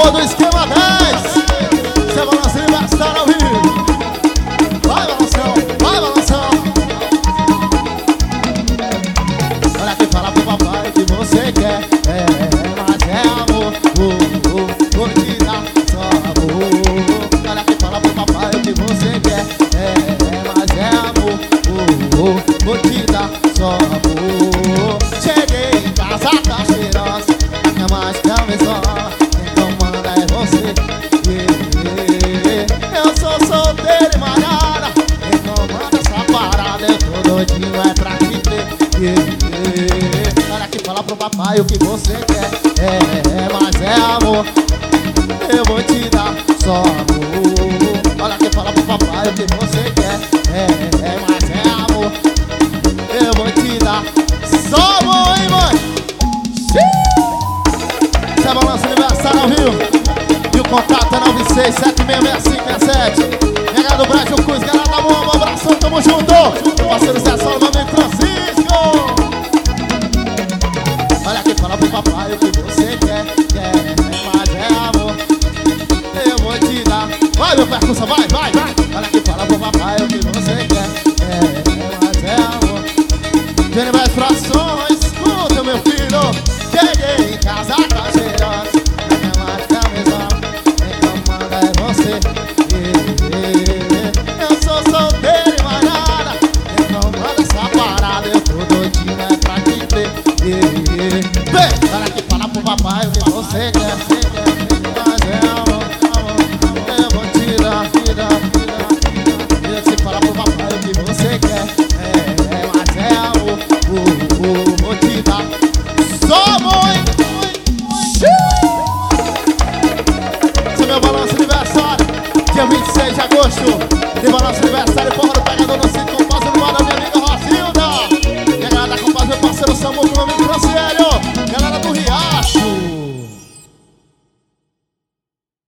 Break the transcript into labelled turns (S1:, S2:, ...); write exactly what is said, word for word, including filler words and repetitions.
S1: Alô do Esquema dez, seu balanço aniversário ao vivo. Vai balanção, vai balanção. Olha quem fala pro papai o que você quer. É, mas é amor, oh, oh, vou te dar só amor. Olha quem fala pro papai o que você quer. É, mas é amor, oh, oh, vou te dar só amor. Cheguei em casa, tá cheirosa, é mais que a mesola, quem comanda é você. Yeah, yeah. Eu sou solteiro e malhada, quem comanda essa parada, eu tô doidinho, é pra te ter. Yeah, yeah. Olha que fala pro papai o que você quer. É, mas é amor, eu vou te dar só amor. Olha que fala pro papai o que você quer. É, mas é amor, eu vou te dar só amor, hein, mãe? Esse é balanço aniversário ao vivo. E o contato é nove seis sete seis seis cinco seis sete. Nega do Brasil Cruz, galera da boa, um abração, tamo junto. Parceiro Zé Saulo, meu amigo Francisco. Olha aqui, fala pro papai o que você quer. Quer, mas é amor, eu vou te dar. Vai, meu percussa, vai, vai, vai. Olha aqui, fala pro papai o que você quer. Quer, mas é amor. Tem mais frações, escuta, meu filho. Cheguei em casa, tá cheirosa, é mais que a mesola, quem comanda é você. Yeah, yeah. Eu sou solteiro e malhada, quem comanda essa parada, eu tô doidinho, é pra te ter. Yeah, yeah. Vem, olha aqui, fala pro papai o que você quer. Mas é amor, amor, eu vou te dar, te dar, te dar. Eu te fala pro papai o que você quer. É, mas é amor, uh, uh, vou te dar só mãe. Esse é meu balanço aniversário, dia vinte e seis de agosto. Tem balanço aniversário, porra do pegador no cinto, com paz no mar da minha amiga Rosilda. E a galera da compaz, meu parceiro Samu, com meu amigo